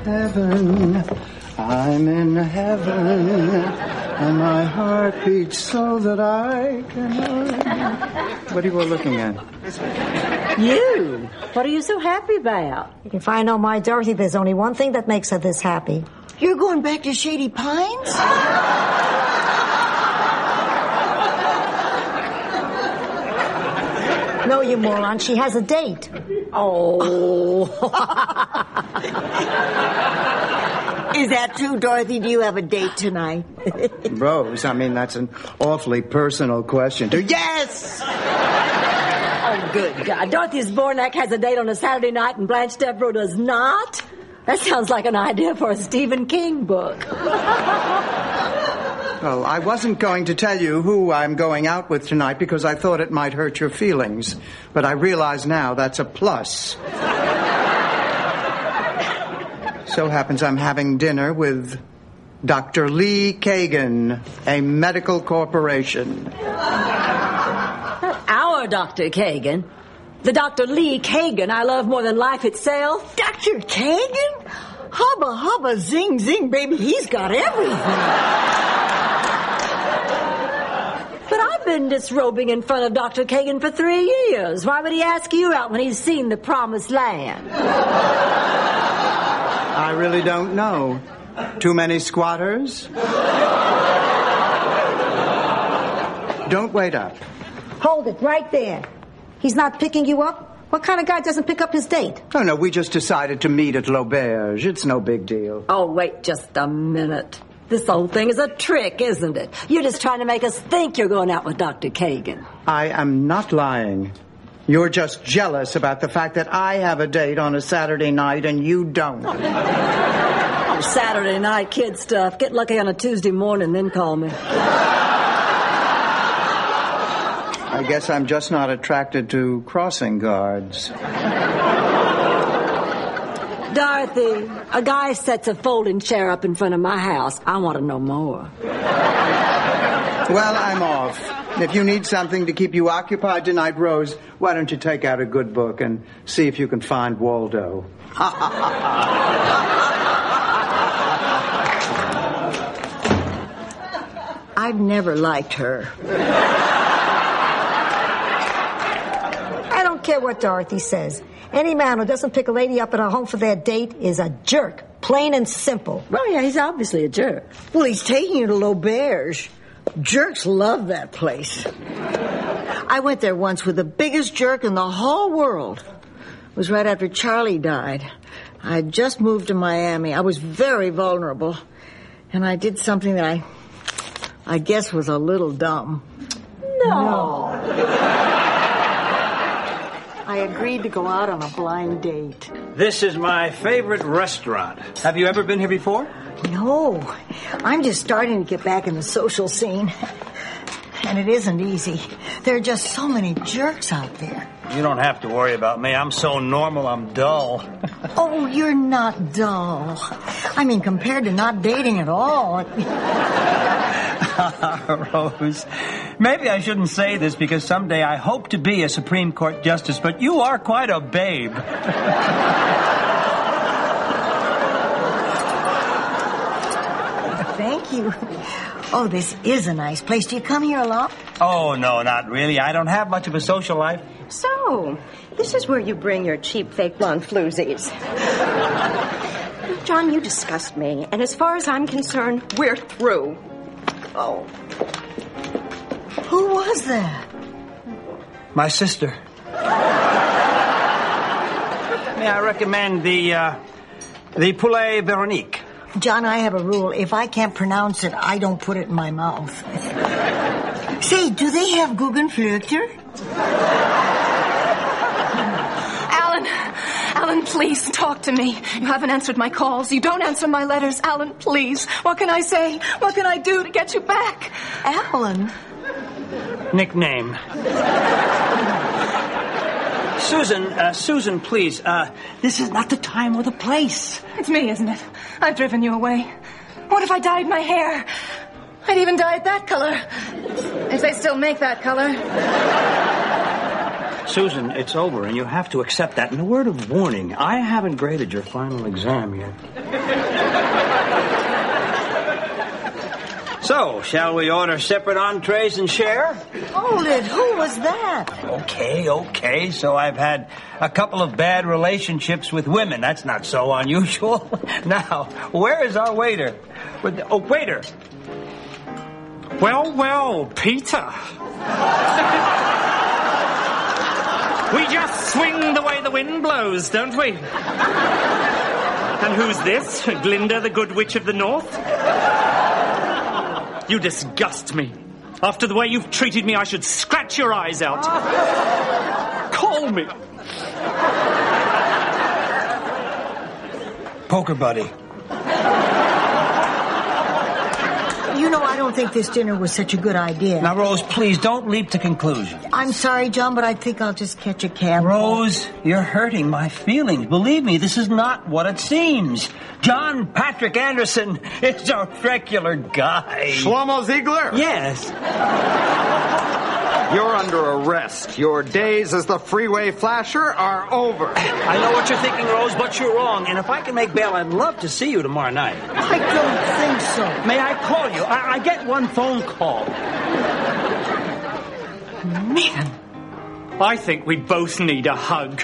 heaven. I'm in heaven. And my heart beats so that I can... What are you all looking at? You. What are you so happy about? If I know my Dorothy, there's only one thing that makes her this happy. You're going back to Shady Pines? No, you moron. She has a date. Oh. Is that true, Dorothy? Do you have a date tonight? Rose, I mean, that's an awfully personal question. Yes! Oh, good God. Dorothy Zbornak has a date on a Saturday night and Blanche Devereaux does not? That sounds like an idea for a Stephen King book. Well, I wasn't going to tell you who I'm going out with tonight because I thought it might hurt your feelings. But I realize now that's a plus. So happens I'm having dinner with Dr. Lee Kagan, a medical corporation. Not our Dr. Kagan. The Dr. Lee Kagan I love more than life itself. Dr. Kagan? Hubba, hubba, zing, zing, baby, he's got everything. But I've been disrobing in front of Dr. Kagan for 3 years. Why would he ask you out when he's seen the promised land? I really don't know. Too many squatters? Don't wait up. Hold it right there. He's not picking you up? What kind of guy doesn't pick up his date? Oh, no, we just decided to meet at L'Auberge. It's no big deal. Oh, wait just a minute. This whole thing is a trick, isn't it? You're just trying to make us think you're going out with Dr. Kagan. I am not lying. You're just jealous about the fact that I have a date on a Saturday night and you don't. Oh, Saturday night kid stuff. Get lucky on a Tuesday morning, then call me. I guess I'm just not attracted to crossing guards. Dorothy, a guy sets a folding chair up in front of my house. I want to know more. Well, I'm off. If you need something to keep you occupied tonight, Rose, why don't you take out a good book and see if you can find Waldo? I've never liked her. I don't care what Dorothy says. Any man who doesn't pick a lady up at her home for their date is a jerk. Plain and simple. Well, yeah, he's obviously a jerk. Well, he's taking you to L'Auberge. Jerks love that place. I went there once with the biggest jerk in the whole world. It was right after Charlie died. I had just moved to Miami. I was very vulnerable. And I did something that I guess was a little dumb. No. I agreed to go out on a blind date. This is my favorite restaurant. Have you ever been here before? No. I'm just starting to get back in the social scene. And it isn't easy. There are just so many jerks out there. You don't have to worry about me. I'm so normal, I'm dull. Oh, you're not dull. I mean, compared to not dating at all. Rose, maybe I shouldn't say this because someday I hope to be a Supreme Court justice, but you are quite a babe. Thank you. Oh, this is a nice place. Do you come here a lot? Oh, no, not really. I don't have much of a social life. So, this is where you bring your cheap fake blonde floozies. John, you disgust me, and as far as I'm concerned, we're through. Oh. Who was that? My sister. May I recommend the Poulet Veronique? John, I have a rule. If I can't pronounce it, I don't put it in my mouth. Say, do they have Guggenflöckner? Alan, please, talk to me. You haven't answered my calls. You don't answer my letters. Alan, please. What can I say? What can I do to get you back? Alan? Nickname. Susan, please. This is not the time or the place. It's me, isn't it? I've driven you away. What if I dyed my hair? I'd even dye it that color. If they still make that color. Susan, it's over, and you have to accept that. And a word of warning, I haven't graded your final exam yet. So, shall we order separate entrees and share? Hold it. Who was that? Okay. So I've had a couple of bad relationships with women. That's not so unusual. Now, where is our waiter? Oh, waiter. Well, Peter. We just swing the way the wind blows, don't we? And who's this? Glinda, the good witch of the north? You disgust me. After the way you've treated me, I should scratch your eyes out. Call me. Poker buddy. You know, I don't think this dinner was such a good idea. Now, Rose, please don't leap to conclusions. I'm sorry, John, but I think I'll just catch a cab. Rose, you're hurting my feelings. Believe me, this is not what it seems. John Patrick Anderson is a regular guy. Shlomo Ziegler? Yes. You're under arrest. Your days as the freeway flasher are over. I know what you're thinking, Rose, but you're wrong. And if I can make bail, I'd love to see you tomorrow night. I don't think so. May I call you? I get one phone call. Man, I think we both need a hug.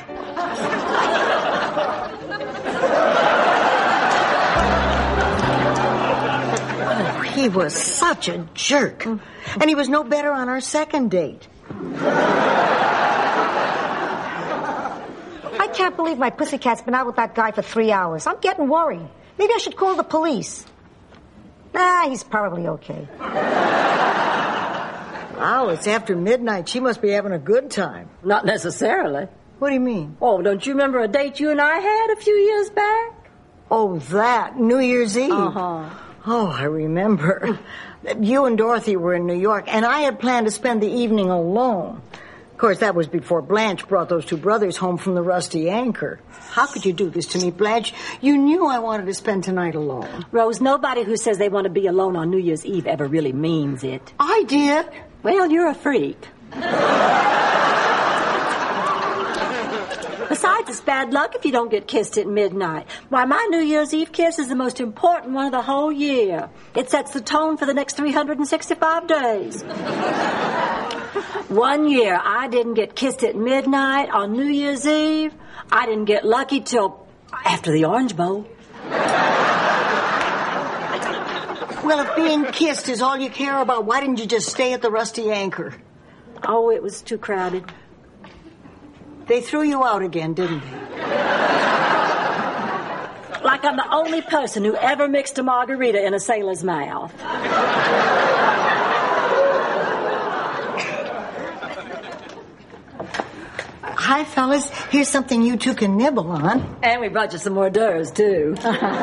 He was such a jerk. And he was no better on our second date. I can't believe my pussycat's been out with that guy for 3 hours. I'm getting worried. Maybe I should call the police. Nah, he's probably okay. Wow, it's after midnight. She must be having a good time. Not necessarily. What do you mean? Oh, don't you remember a date you and I had a few years back? Oh, that. New Year's Eve. Uh-huh. Oh, I remember. You and Dorothy were in New York, and I had planned to spend the evening alone. Of course, that was before Blanche brought those two brothers home from the Rusty Anchor. How could you do this to me, Blanche? You knew I wanted to spend tonight alone. Rose, nobody who says they want to be alone on New Year's Eve ever really means it. I did. Well, you're a freak. Besides, it's bad luck if you don't get kissed at midnight. Why, my New Year's Eve kiss is the most important one of the whole year. It sets the tone for the next 365 days. One year, I didn't get kissed at midnight on New Year's Eve. I didn't get lucky till after the Orange Bowl. Well, if being kissed is all you care about, why didn't you just stay at the Rusty Anchor? Oh, it was too crowded. They threw you out again, didn't they? Like I'm the only person who ever mixed a margarita in a sailor's mouth. Hi, fellas. Here's something you two can nibble on. And we brought you some hors d'oeuvres, too.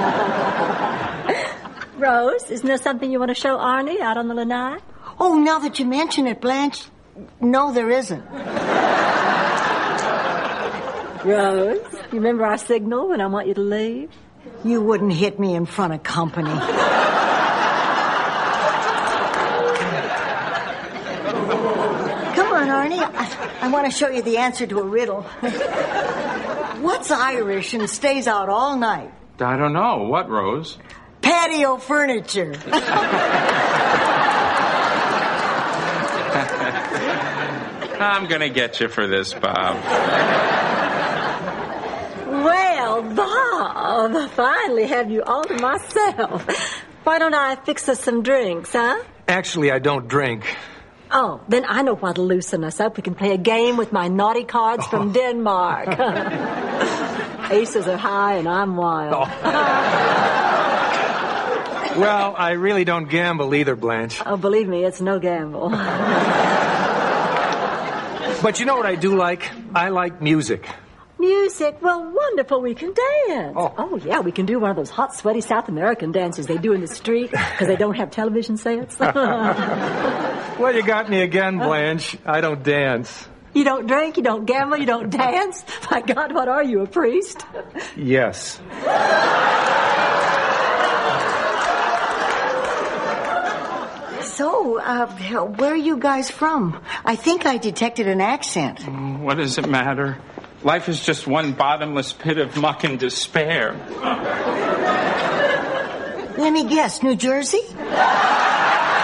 Rose, isn't there something you want to show Arnie out on the lanai? Oh, now that you mention it, Blanche, no, there isn't. Rose, you remember our signal when I want you to leave? You wouldn't hit me in front of company. Come on, Arnie. I want to show you the answer to a riddle. What's Irish and stays out all night? I don't know. What, Rose? Patio furniture. I'm going to get you for this, Bob. Well, Bob, I finally have you all to myself. Why don't I fix us some drinks, huh? Actually, I don't drink. Oh, then I know what'll loosen us up. We can play a game with my naughty cards from Denmark. Aces are high and I'm wild. Oh. Well, I really don't gamble either, Blanche. Oh, believe me, it's no gamble. But you know what I do like? I like music. Music? Well, wonderful. We can dance. Oh, yeah, we can do one of those hot, sweaty South American dances they do in the street because they don't have television sets. Well, you got me again, Blanche. I don't dance. You don't drink, you don't gamble, you don't dance? My God, what are you, a priest? Yes. So, where are you guys from? I think I detected an accent. What does it matter? Life is just one bottomless pit of muck and despair. Let me guess, New Jersey?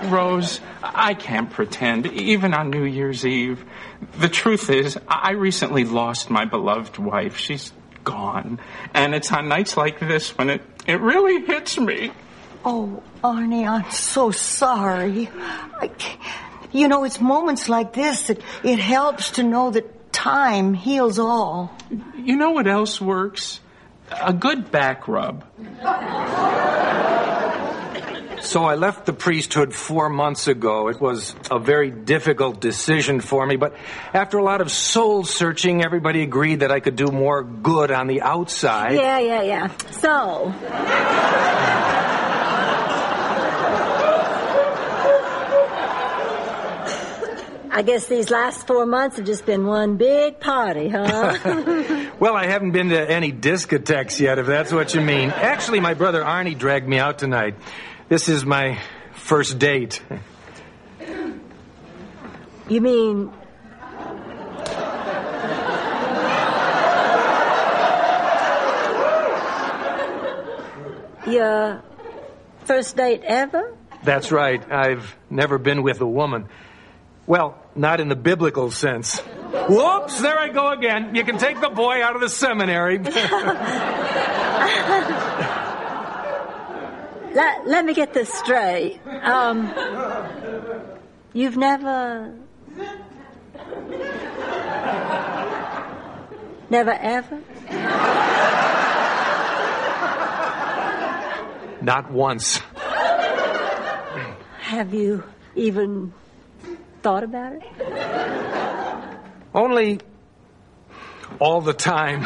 Rose, I can't pretend, even on New Year's Eve. The truth is, I recently lost my beloved wife. She's gone. And it's on nights like this when it really hits me. Oh, Arnie, I'm so sorry. It's moments like this that it helps to know that time heals all. You know what else works? A good back rub. So I left the priesthood 4 months ago. It was a very difficult decision for me, but after a lot of soul searching, everybody agreed that I could do more good on the outside. Yeah. So... I guess these last 4 months have just been one big party, huh? Well, I haven't been to any discotheques yet, if that's what you mean. Actually, my brother Arnie dragged me out tonight. This is my first date. You mean... your first date ever? That's right. I've never been with a woman. Well, not in the biblical sense. Whoops, there I go again. You can take the boy out of the seminary. Let me get this straight. You've never ever? Not once. Have you even thought about it? Only all the time.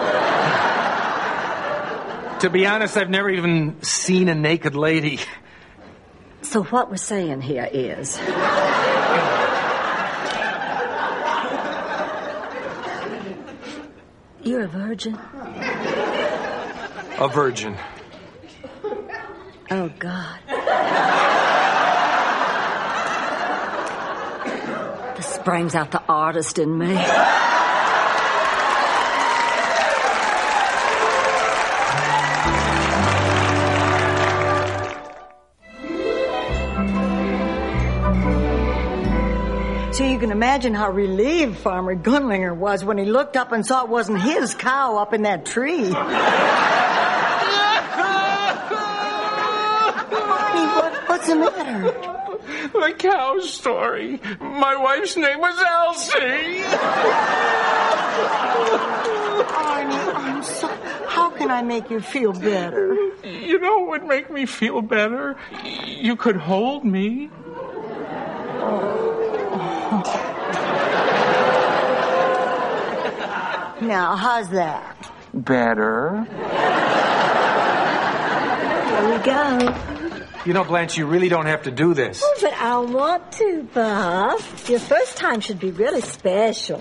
To be honest, I've never even seen a naked lady. So what we're saying here is... you're a virgin? A virgin. Oh, God. This brings out the artist in me. So you can imagine how relieved Farmer Gunlinger was when he looked up and saw it wasn't his cow up in that tree. Barney, what's the matter? The cow story. My wife's name was Elsie. Arnie, I'm so... How can I make you feel better? You know what would make me feel better? You could hold me. Now, how's that? Better. Here we go. You know, Blanche, you really don't have to do this. Oh, but I want to, Bob. Your first time should be really special.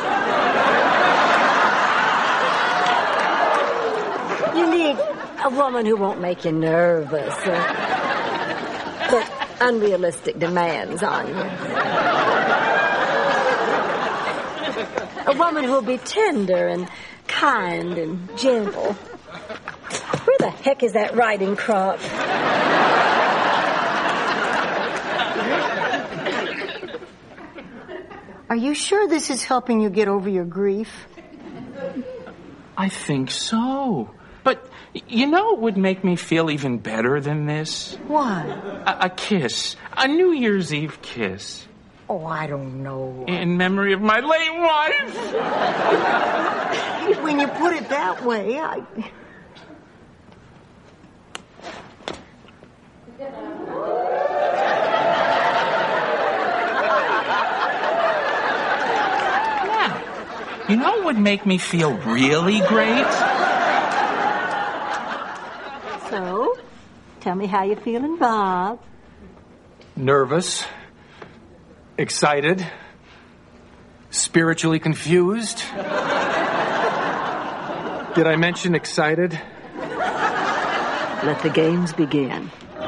You need a woman who won't make you nervous or put unrealistic demands on you. A woman who will be tender and kind and gentle. Where the heck is that riding crop? Are you sure this is helping you get over your grief? I think so. But you know what would make me feel even better than this? What? A kiss. A New Year's Eve kiss. Oh, I don't know. In memory of my late wife. When you put it that way, You know what would make me feel really great? So, tell me how you're feeling, Bob. Nervous. Excited. Spiritually confused. Did I mention excited? Let the games begin.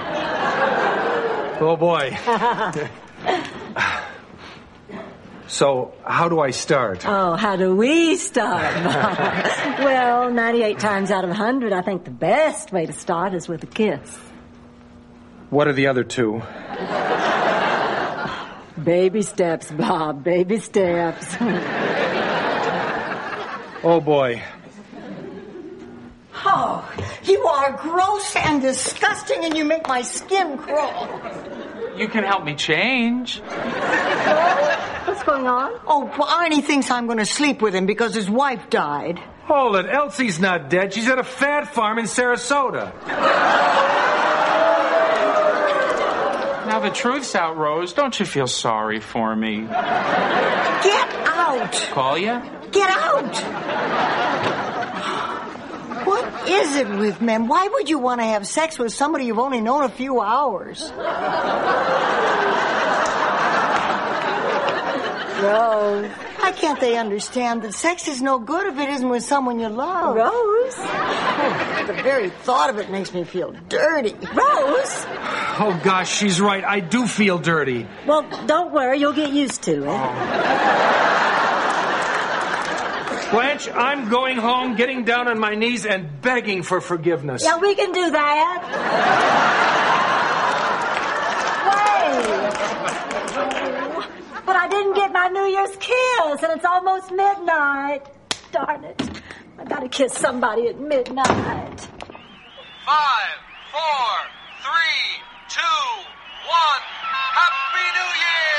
Oh, boy. So, how do I start? Oh, how do we start, Bob? Well, 98 times out of 100, I think the best way to start is with a kiss. What are the other two? Baby steps, Bob, baby steps. Oh, boy. Oh, you are gross and disgusting, and you make my skin crawl. You can help me change. What's going on? Oh, Arnie thinks I'm going to sleep with him because his wife died. Hold it. Elsie's not dead. She's at a fat farm in Sarasota. Now the truth's out, Rose. Don't you feel sorry for me? Get out! Call ya? Get out! What is it with men? Why would you want to have sex with somebody you've only known a few hours? Rose. Why can't they understand that sex is no good if it isn't with someone you love? Rose? Oh, the very thought of it makes me feel dirty. Rose? Oh, gosh, she's right. I do feel dirty. Well, don't worry. You'll get used to it. Blanche, I'm going home, getting down on my knees and begging for forgiveness. Yeah, we can do that. Wait. But I didn't get my New Year's kiss, and it's almost midnight. Darn it. I gotta kiss somebody at midnight. 5, 4, 3, 2, 1. Happy New Year!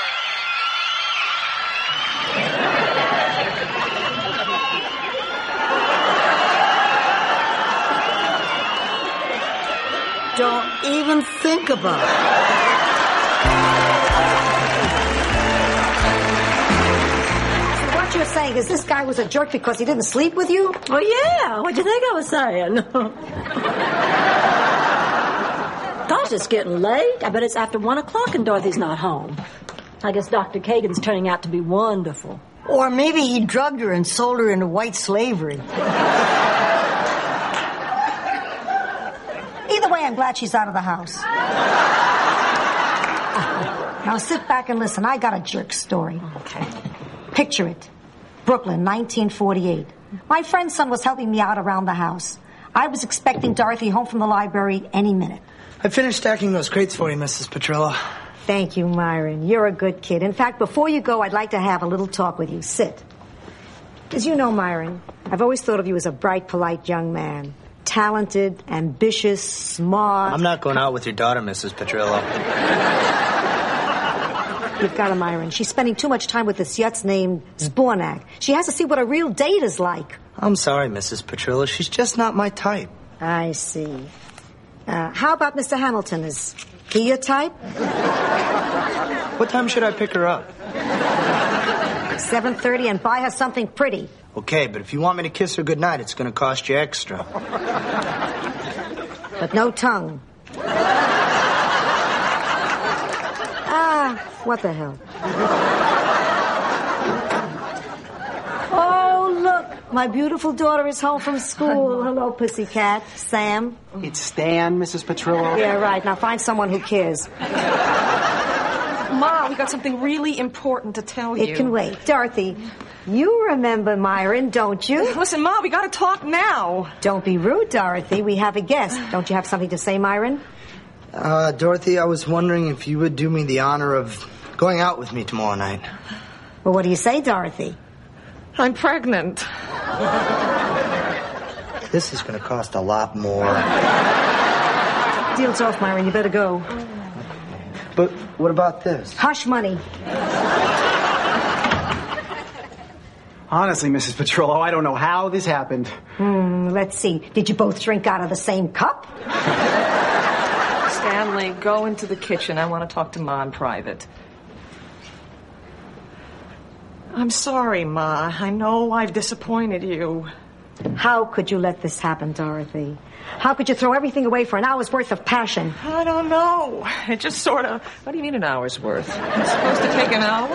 Don't even think about it. What you're saying is this guy was a jerk because he didn't sleep with you? Oh, yeah. What'd you think I was saying? Gosh, it's getting late. I bet it's after 1 o'clock and Dorothy's not home. I guess Dr. Kagan's turning out to be wonderful. Or maybe he drugged her and sold her into white slavery. Either way, I'm glad she's out of the house. Now sit back and listen. I got a jerk story. Okay. Picture it. Brooklyn, 1948. My friend's son was helping me out around the house. I was expecting Dorothy home from the library any minute. I finished stacking those crates for you, Mrs. Petrillo. Thank you, Myron. You're a good kid. In fact, before you go, I'd like to have a little talk with you. Sit. As you know, Myron, I've always thought of you as a bright, polite young man. Talented, ambitious, smart. I'm not going out with your daughter, Mrs. Petrillo. You've got her, Myron. She's spending too much time with this yutz named Zbornak. She has to see what a real date is like. I'm sorry, Mrs. Petrillo. She's just not my type. I see. How about Mr. Hamilton? Is he your type? What time should I pick her up? 7:30, and buy her something pretty. Okay, but if you want me to kiss her goodnight, it's going to cost you extra. But no tongue. What the hell? Oh, look. My beautiful daughter is home from school. Hello, pussycat. Sam. It's Stan, Mrs. Petrillo. Yeah, right. Now find someone who cares. Ma, we got something really important to tell you. It can wait. Dorothy, you remember Myron, don't you? Listen, Ma, we got to talk now. Don't be rude, Dorothy. We have a guest. Don't you have something to say, Myron? Dorothy, I was wondering if you would do me the honor of going out with me tomorrow night. Well, what do you say, Dorothy? I'm pregnant. This is going to cost a lot more. Deal's off, Myron. You better go. But what about this? Hush money. Honestly, Mrs. Petrillo, I don't know how this happened. Let's see. Did you both drink out of the same cup? Stanley, go into the kitchen. I want to talk to Ma in private. I'm sorry, Ma. I know I've disappointed you. How could you let this happen, Dorothy? How could you throw everything away for an hour's worth of passion? I don't know. It just sort of... What do you mean an hour's worth? It's supposed to take an hour?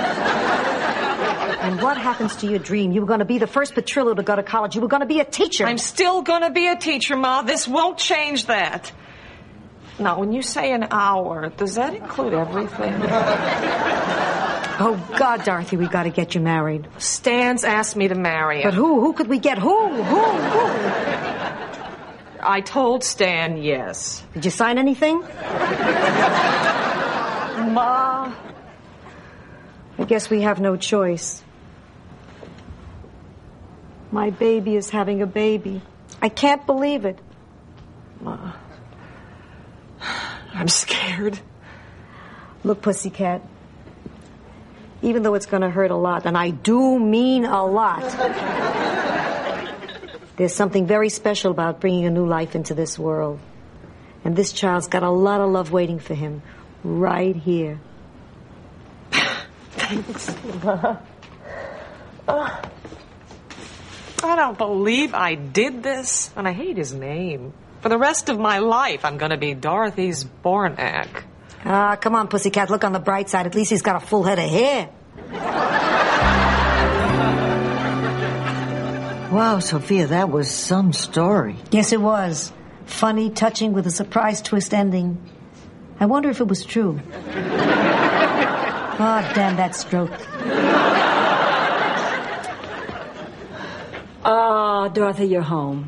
And what happens to your dream? You were going to be the first Petrillo to go to college. You were going to be a teacher. I'm still going to be a teacher, Ma. This won't change that. Now, when you say an hour, does that include everything? Oh, God, Dorothy, we got to get you married. Stan's asked me to marry him. But who? Who could we get? Who? I told Stan yes. Did you sign anything? Ma, I guess we have no choice. My baby is having a baby. I can't believe it. I'm scared. Look, Pussycat, even though it's going to hurt a lot, and I do mean a lot, there's something very special about bringing a new life into this world. And this child's got a lot of love waiting for him right here. Thanks. I don't believe I did this, and I hate his name. For the rest of my life, I'm going to be Dorothy Zbornak. Come on, Pussycat, look on the bright side. At least he's got a full head of hair. Wow, Sophia, that was some story. Yes, it was. Funny, touching, with a surprise twist ending. I wonder if it was true. Oh, damn that stroke. Oh, Dorothy, you're home.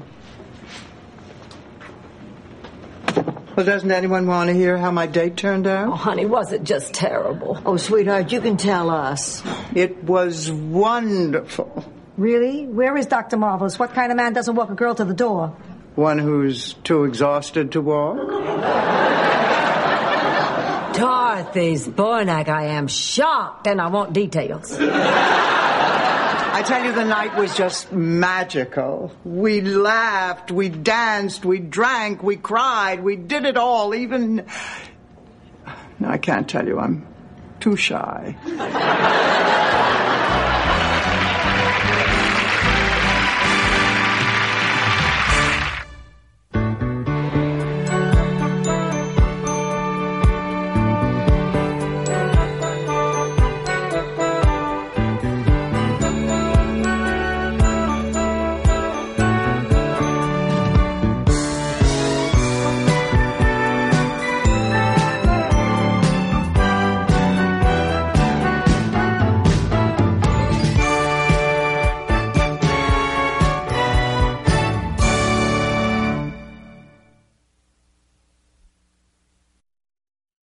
Well, doesn't anyone want to hear how my date turned out? Oh, honey, was it just terrible? Oh, sweetheart, you can tell us. It was wonderful. Really? Where is Dr. Marvelous? What kind of man doesn't walk a girl to the door? One who's too exhausted to walk. Dorothy Zbornak, I am shocked, and I want details. I tell you, the night was just magical. We laughed, we danced, we drank, we cried, we did it all, even... No, I can't tell you, I'm too shy.